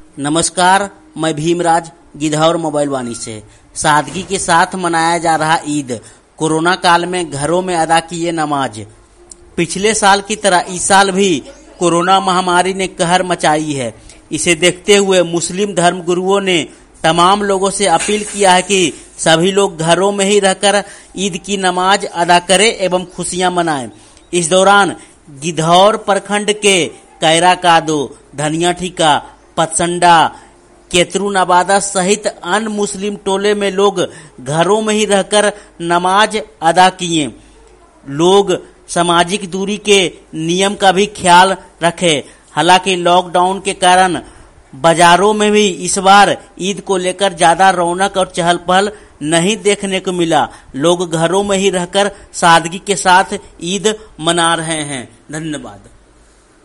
नमस्कार, मैं भीमराज गिद्धौर मोबाइल वाणी से। सादगी के साथ मनाया जा रहा ईद। कोरोना काल में घरों में अदा किए नमाज। पिछले साल की तरह इस साल भी कोरोना महामारी ने कहर मचाई है। इसे देखते हुए मुस्लिम धर्म गुरुओं ने तमाम लोगों से अपील किया है कि सभी लोग घरों में ही रहकर ईद की नमाज अदा करें एवं खुशियां मनाएं। इस दौरान गिद्धौर प्रखंड के कैरा कादो, धनिया ठीका, पतसंडा, केतरू नवादा सहित अन्य मुस्लिम टोले में लोग घरों में ही रहकर नमाज अदा किए। लोग सामाजिक दूरी के नियम का भी ख्याल रखें। हालांकि लॉकडाउन के कारण बाजारों में भी इस बार ईद को लेकर ज्यादा रौनक और चहल पहल नहीं देखने को मिला। लोग घरों में ही रहकर सादगी के साथ ईद मना रहे हैं। धन्यवाद।